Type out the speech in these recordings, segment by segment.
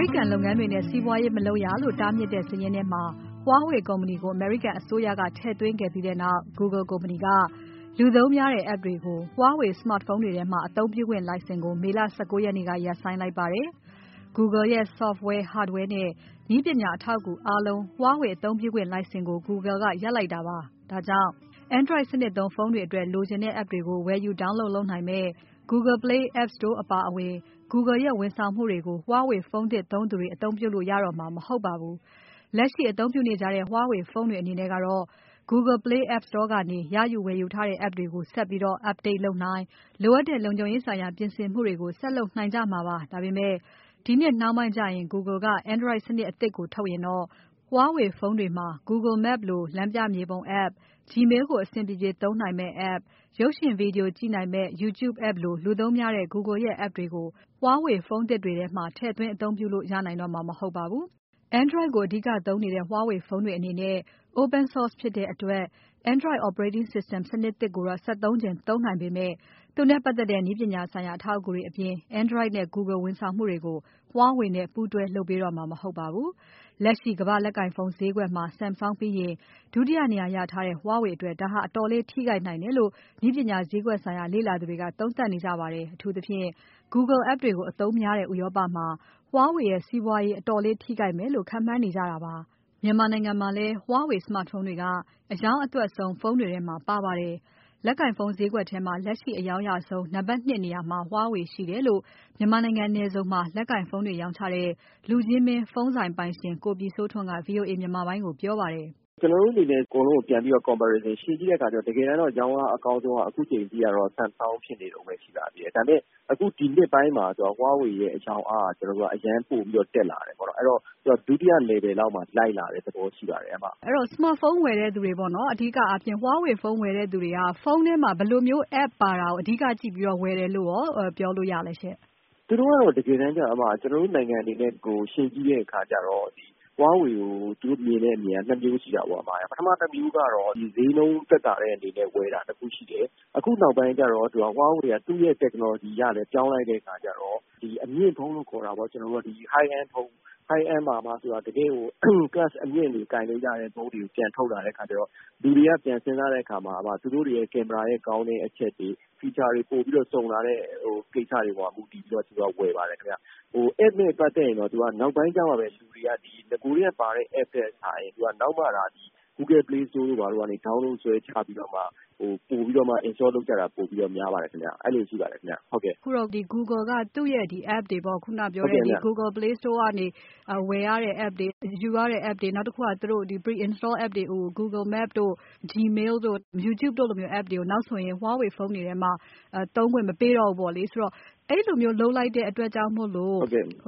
ရိကန်လုပ်ငန်းတွေနဲ့စီးပွားရေးမလုပ်ရလို့တားမြစ်တဲ့စာရင်းထဲမှာ Huawei ကုမ္ပဏီကိုအမေရိကန်အစိုးရကထည့်သွင်းခဲ့ပြီးနောက် Google ကုမ္ပဏီကလူသုံးများတဲ့ app တွေကို Huawei smartphone တွေထဲမှာအသုံးပြုခွင့်လိုင်စင်ကိုမေလ 19 ရက်နေ့ကရပ်ဆိုင်းလိုက်ပါတယ်။ Google ရဲ့ software, hardware နဲ့နည်းပညာအထောက်အကူအားလုံး Huawei အသုံးပြုခွင့်လိုင်စင်ကို Google ကရပ်လိုက်တာပါ။ ဒါကြောင့် Android စနစ်သုံးဖုန်းတွေအတွက်လိုချင်တဲ့ app တွေကိုဝယ်ယူ download လုပ်နိုင်မယ့် Google Play App Store အပါအဝင် Google ရဲ့ဝန်ဆောင်မှုတွေကို Huawei ဖုန်းသစ်သုံးသူတွေအသုံးပြုလို့ရတော့မှာမဟုတ်ပါဘူး။ လက်ရှိအသုံးပြုနေကြတဲ့ Huawei ဖုန်းတွေအနေနဲ့ကတော့ Google Play App Store ကနေရယူဝယ်ယူထားတဲ့ app တွေကိုဆက်ပြီး update လုပ်နိုင်။ လိုအပ်တဲ့လုံခြုံရေးဆိုင်ရာပြင်ဆင်မှုတွေကို ဆက်လုပ်နိုင်ကြမှာပါ။ ဒါပေမဲ့ ဒီနှစ်နှောင်းပိုင်းကျရင် Google က Android စနစ်အသစ်ကိုထုတ်ရင်တော့ Huawei ဖုန်းတွေမှာ Google Maps လိုလမ်းပြမြေပုံ app, Gmail ကိုအဆင်ပြေပြေသုံးနိုင်မယ့် app, ရုပ်ရှင် Video ကြည့်နိုင်မယ့် YouTube app လိုလူသုံးများတဲ့ Google ရဲ့ app တွေကို Huawei ဖုန်းသစ်တွေထဲမှာထည့်သွင်းအသုံးပြုလို့ရနိုင်တော့မှာမဟုတ်ပါဘူး။ Android ကိုအဓိကသုံးနေတဲ့ Huawei ဖုန်းတွေအနေနဲ့ Open source ဖြစ်တဲ့အတွက် Android operating system စနစ်သစ်ကိုတော့ စက်သုံးချင်သုံးနိုင်ပေမဲ့ သူနဲ့ပတ်သက်တဲ့နည်းပညာဆိုင်ရာအထောက်အကူတွေအပြင် Android နဲ့ Google ဝန်ဆောင်မှုတွေကို Huawei နဲ့ပူးတွဲလုပ်ပေးတော့မှာမဟုတ်ပါဘူး။ လက်ရှိကမ္ဘာ့လက်ကိုင်ဖုန်းဈေးကွက်မှာ Samsung ပြီးရင် ဒုတိယနေရာရထားတဲ့ Huawei အတွက် ဒါဟာအတော်လေးထိခိုက်နိုင်တယ်လို့ နည်းပညာဈေးကွက်ဆိုင်ရာလေ့လာသူတွေကသုံးသပ်နေကြပါတယ်။ အထူးသဖြင့် Google app တွေကိုအသုံးများတဲ့ဥရောပမှာ Huawei ရဲ့စီးပွားရေးအတော်လေးထိခိုက်မယ်လို့ခန့်မှန်းနေကြတာပါ။ မြန်မာနိုင်ငံမှာလည်း Huawei smartphone တွေက အရောင်းအသွက်ဆုံးဖုန်းတွေထဲမှာပါပါတယ်။ လက်ကိုင်ဖုန်းဈေးကွက်ထဲမှာ လက်ရှိအရောင်းအရဆုံး နံပါတ် 2 နေရာမှာ Huawei ရှိတယ်လို့ မြန်မာနိုင်ငံနယ်စုံမှာ လက်ကိုင်ဖုန်းတွေရောင်းချတဲ့ လူချင်းမင်းဖုန်းဆိုင်ပိုင်ရှင် ကိုပြည့်စိုးထွန်းက VOA မြန်မာပိုင်းကိုပြောပါတယ်။ "ကျနော်တို့အနေနဲ့အကုန်လုံးကိုပြန်ပြီးတော့ comparison ယှဉ်ကြည့်တဲ့အခါကျတော့တကယ်တမ်းတော့ရောင်းအားအကောင်းဆုံးကအခုချိန်ထိကတော့ Samsung ဖြစ်နေတုန်းပဲရှိပါသေးတယ်။ဒါပေမဲ့အခုဒီနှစ်ပိုင်းမှာHuawei ရဲ့အရောင်းအားကအရမ်းပိုပြီးတော့တက်လာတယ်ပေါ့နော်။အဲ့တော့ဒုတိယ level လောက်မှာလိုက်လာတဲ့သဘောရှိပါတယ်။အဲ့တော့ smartphone ဝယ်တဲ့သူတွေပေါ့နော်။အဓိကအားဖြင့် Huawei ဖုန်းဝယ်တဲ့သူတွေကဖုန်းထဲမှာဘယ်လိုမျိုး app ပါတာကိုအဓိကကြည့်ပြီးတော့ဝယ်တယ်လို့ရောပြောလို့ရလဲရှင့်။သူတို့ကတော့တကယ်တမ်းကျတော့ကျနော်တို့နိုင်ငံအနေနဲ့ယှဉ်ကြည့်တဲ့အခါကျတော့Huawei ကိုသူတို့မြင်တဲ့အမြင်က2မျိုးရှိတာပေါ့။ပထမတစ်မျိုးကတော့ဈေးနှုန်းသက်သာတဲ့အနေနဲ့ဝယ်တာတစ်ခုရှိတယ်။အခုနောက်ပိုင်းကျတော့Huawei ကသူ့ရဲ့ technology ကလည်းပြောင်းလိုက်တဲ့အခါကျတော့အမြင့်ဖုန်းလို့ခေါ်တာပေါ့high end ဖုန်း high end မှာမှဆိုတာတကယ့်ကို class အမြင့်တွေကိုင်လို့ရတဲ့ဖုန်းတွေကိုပြန်ထုတ်လာတဲ့အခါကျတော့လူတွေကပြန်စဉ်းစားတဲ့အခါမှာသူတို့တွေရဲ့ကင်မရာရဲ့ကောင်းတဲ့အချက်တွေ feature တွေပိုပြီးတော့စုံလာတဲ့ကိစ္စတွေပေါ်မှာမူတည်ပြီးတော့သူကဝယ်ပါတယ်ခင်ဗျ။ app နဲ့ပတ်သက်ရင်တော့နောက်ပိုင်းကျမှပဲလူတွေကနဂိုတည်းကပါတဲ့ app ထက်စာရင်နောက်မှGoogle Play Store တို့ဘာတို့ကနေ download ဆွဲချပြီးတော့မှပိုပြီးတော့မှ install လုပ်ကြတာပိုပြီးတော့များပါတယ်ခင်ဗျ။အဲ့လိုရှိပါတယ်ခင်ဗျ။ဟုတ်ကဲ့။အခုတော့Google ကသူ့ရဲ့ app တွေပေါ့ခုနပြောတဲ့Google Play Store ကနေဝယ်ရတဲ့ app တွေယူရတဲ့ app တွေနောက်တစ်ခုကသူတို့pre-install app တွေကို Google Maps တို့ Gmail တို့ YouTube တို့လိုမျိုး app တွေကိုနောက်ဆိုရင် Huawei ဖုန်းတွေထဲမှာသုံးခွင့်မပေးတော့ဘူးပေါ့လေ။ဆိုတော့အဲ့လိုမျိုးလုပ်လိုက်တဲ့အတွက်ကြောင့်မို့လို့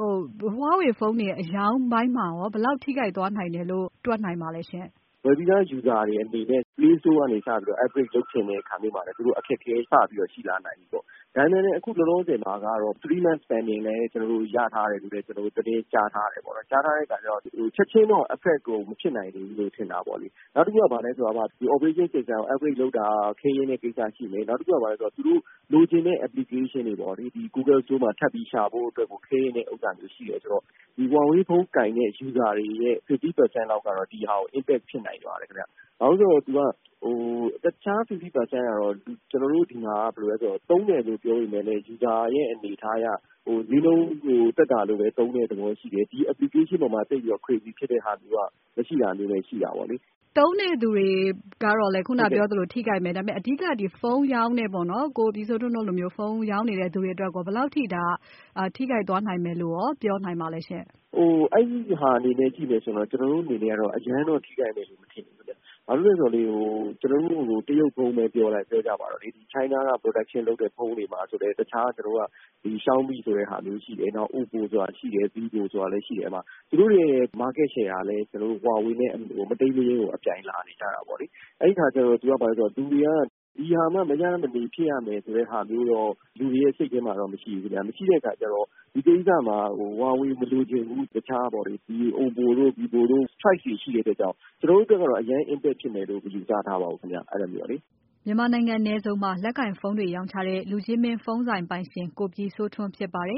Huawei ဖုန်းတွေရဲ့အရောင်းပိုင်းမှာရောဘယ်လောက်ထိခိုက်သွားနိုင်တယ်လို့တွက်နိုင်ပါလဲရှင့်။ဝယ်ပြီးသား user တွေအနေနဲ့ Play Store ကနေစပြီးတော့ upgrade လုပ်ချင်တဲ့အခါမျိုးမှာလည်းသူတို့အခက်အခဲစပြီးတော့ရှိလာနိုင်ပြီပေါ့။ဒါပေမဲ့လည်းအခုလောလောဆယ်မှာကတော့3 months pending လည်းကျနော်တို့ရထားတယ်လို့လည်းကျနော်တို့သတင်းကြားထားတယ်ပေါ့နော်။ကြားထားတဲ့အခါကျတော့ချက်ချင်းတော့ affect ကိုမဖြစ်နိုင်သေးဘူးလို့ထင်တာပေါ့လေ။နောက်တစ်ခုကဘာလဲဆိုတော့operation system ကို upgrade လုပ်တာခဲယဉ်းတဲ့ကိစ္စရှိမယ်။နောက်တစ်ခုကဘာလဲဆိုတော့သူတို့လိုချင်တဲ့ application တွေပေါ့လေGoogle Store မှာထပ်ပြီးရှာဖို့အတွက်ကိုခဲယဉ်းတဲ့ဥစ္စာမျိုးရှိတယ်ဆိုတော့Huawei ဖုန်းကိုင်တဲ့ user တွေရဲ့50% လောက်ကတော့ဒီဟာကို impact ဖြစ်နိုင်ပါတယ်ခင်ဗျ။ဘာလို့လဲဆိုတော့တခြား50%ကတော့ကျနော်တို့ဒီမှာကဘယ်လိုလဲဆိုတော့သုံးတယ်လို့ပြောပေမဲ့လည်း user ရဲ့အနေအထားအရဈေးနှုန်းသက်သာလို့ပဲသုံးတဲ့သဘောရှိတယ်။ဒီ application ပေါ်မှာသိပြီးတော့ crazy ဖြစ်တဲ့ဟာမျိုးကမရှိတာမျိုးလည်းရှိတာပေါ့လေ။သုံးတဲ့သူတွေကတော့လည်းခုနပြောသလိုထိခိုက်မယ်ဒါပေမဲ့အဓိကဖုန်းရောင်းတဲ့ပေါ့နော်ကိုပြည့်စိုးထွန်းတို့လိုမျိုးဖုန်းရောင်းနေတဲ့သူတွေအတွက်ကိုဘယ်လောက်ထိဒါထိခိုက်သွားနိုင်မယ်လို့ရောပြောနိုင်ပါလဲရှင့်အဲ့ဒီဟာအနေနဲ့ကြည့်မယ်ဆိုတော့ကျနော်တို့အနေနဲ့ကတော့အရန်တော့ထိခိုက်မယ်လို့မထင်ဘူးဗျ။ဘာလို့လဲဆိုတော့ကျနော်တို့တရုတ်ဖုန်းပဲပြောကြပါတော့လေChina က production လုပ်တဲ့ဖုန်းတွေမှာဆိုလည်းတခြားကျနော်တို့ကXiaomi ဆိုတဲ့ဟာမျိုးရှိတယ်။နောက် Oppo ဆိုတာရှိတယ်။ Vivo ဆိုတာလည်းရှိတယ်။သူတို့ရဲ့ market share ကလည်းကျနော်တို့ Huawei နဲ့မတိမ်းမယိမ်းကိုအပြိုင်လာနေကြတာပေါ့လေ။အဲ့ဒီအခါကျတော့သူကဘာလဲဆိုတော့လူတွေကဒီဟာမှမရမနေဖြစ်ရမယ်ဆိုတဲ့ဟာမျိုးတော့လူတွေရဲ့စိတ်ထဲမှာတော့မရှိဘူးခင်ဗျ။မရှိတဲ့အခါကျတော့ဒီကိစ္စမှာHuawei မလိုချင်ဘူးတခြားပေါ့လေOppo တို့ Vivo တို့ choice တွေရှိတဲ့အတွက်ကြောင့်ကျနော်တို့အတွက်ကတော့အရန် impact ဖြစ်မယ်လို့မယူဆထားပါဘူးခင်ဗျ။အဲ့လိုမျိုးလေ။မြန်မာနိုင်ငံနယ်စုံမှာလက်ကိုင်ဖုန်းတွေရောင်းချတဲ့လူချင်းမင်းဖုန်းဆိုင်ပိုင်ရှင်ကိုပြည့်စိုးထွန်းဖြစ်ပါတယ်။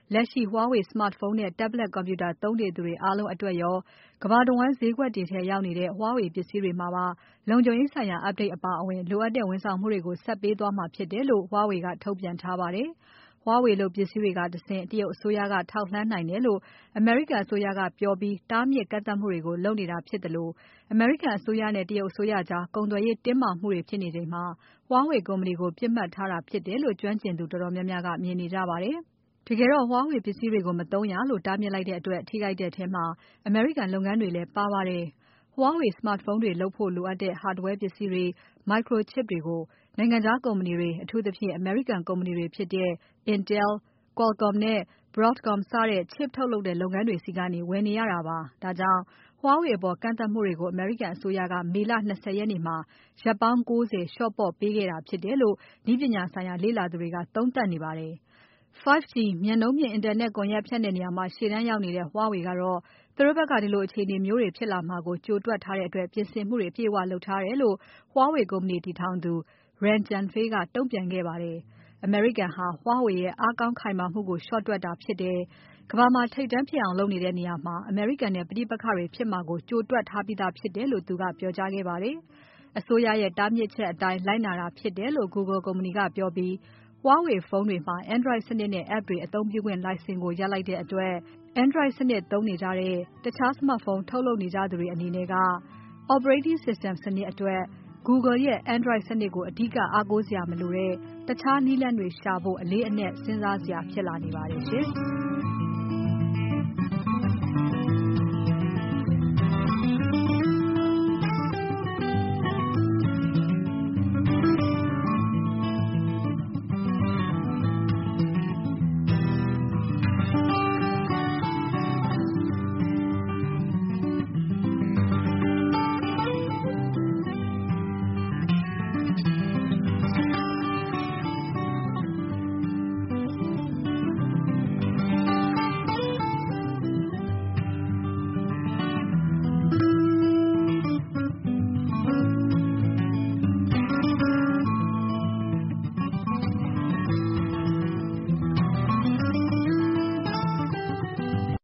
လက်ရှိ Huawei smartphone နဲ့ tablet ကွန်ပျူတာသုံးနေသူတွေအားလုံးအတွက်ရော ကမ္ဘာတဝန်းဈေးကွက်တွေထဲရောက်နေတဲ့ Huawei ပစ္စည်းတွေမှာပါ လုံခြုံရေးဆိုင်ရာ update အပါအဝင် လိုအပ်တဲ့ဝန်ဆောင်မှုတွေကို ဆက်ပေးသွားမှာဖြစ်တယ်လို့ Huawei ကထုတ်ပြန်ထားပါတယ်။ Huawei လုပ်ပစ္စည်းတွေကတဆင့် တရုတ်အစိုးရက ထောက်လှမ်းနိုင်တယ်လို့ အမေရိကန်အစိုးရကပြောပြီး တားမြစ်ကန့်သတ်မှုတွေကို လုပ်နေတာဖြစ်သလို အမေရိကန်အစိုးရနဲ့ တရုတ်အစိုးရကြား ကုန်သွယ်ရေးတင်းမာမှုတွေဖြစ်နေချိန်မှာ Huawei ကုမ္ပဏီကို ပစ်မှတ်ထားတာဖြစ်တယ်လို့ ကျွမ်းကျင်သူတော်တော်များများက မြင်နေကြပါတယ်။ တကယ်တော့ Huawei ပစ္စည်းတွေကို မသုံးရလို့ တားမြစ်လိုက်တဲ့အတွက် ထိခိုက်တဲ့ထဲမှာ အမေရိကန်လုပ်ငန်းတွေလည်းပါပါတယ်။ Huawei smartphone တွေလုပ်ဖို့လိုအပ်တဲ့ hardware ပစ္စည်းတွေ။ microchip တွေကို နိုင်ငံခြားကုမ္ပဏီတွေ အထူးသဖြင့် အမေရိကန်ကုမ္ပဏီတွေဖြစ်တဲ့ Intel, Qualcomm နဲ့ Broadcom စတဲ့ Chip ထုတ်လုပ်တဲ့ လုပ်ငန်းတွေဆီကနေ ဝယ်နေရတာပါ။ ဒါကြောင့် Huawei အပေါ်ကန့်သတ်မှုတွေကို အမေရိကန်အစိုးရက မေလ ၂၀ ရက်နေ့မှာ ရက်ပေါင်း ၉၀ လျှော့ပေါ့ပေးခဲ့တာဖြစ်တယ်လို့ နည်းပညာဆိုင်ရာလေ့လာသူတွေက သုံးသပ်နေပါတယ်။ 5G မြန်နှုန်းမြင့်အင်တာနက်ကွန်ယက်ဖြန့်တဲ့နေရာမှာ ရှေ့တန်းရောက်နေတဲ့ Huawei ကတော့ သူတို့ဖက်က ဒီလိုအခြေအနေမျိုးတွေဖြစ်လာမှာကို ကြိုတွက်ထားတဲ့အတွက် ပြင်ဆင်မှုတွေအပြည့်အဝလုပ်ထားတယ်လို့ Huawei ကုမ္ပဏီတည်ထောင်သူ Ren Zhengfei ကတုံ့ပြန်ခဲ့ပါတယ်။ အမေရိကန်ဟာ Huawei ရဲ့အားကောင်းခိုင်မာမှုကို လျှော့တွက်တာဖြစ်တယ်။ ကမ္ဘာမှာထိပ်တန်းဖြစ်အောင်လုပ်နေတဲ့နေရာမှာ အမေရိကန်နဲ့ပဋိပက္ခတွေဖြစ်မှာကို ကြိုတွက်ထားပြီးသားဖြစ်တယ်လို့ သူကပြောကြားခဲ့ပါတယ်။ အစိုးရရဲ့တားမြစ်ချက်အတိုင်း လိုက်နာတာဖြစ်တယ်လို့ Google ကုမ္ပဏီကပြောပြီး Huawei ဖုန်းတွေမှာ Android စနစ်နဲ့ app တွေအသုံးပြုခွင့်လိုင်စင်ကို ရပ်လိုက်တဲ့အတွက် Android စနစ်သုံးနေကြတဲ့ တခြား smartphone ထုတ်လုပ်နေကြသူတွေအနေနဲ့က operating system စနစ်အတွက် Google ရဲ့ Android စနစ်ကို အဓိကအားကိုးစရာမလိုတဲ့ တခြားနည်းလမ်းတွေရှာဖို့ အလေးအနက်စဉ်းစားစရာဖြစ်လာနေပါတယ်ရှင်။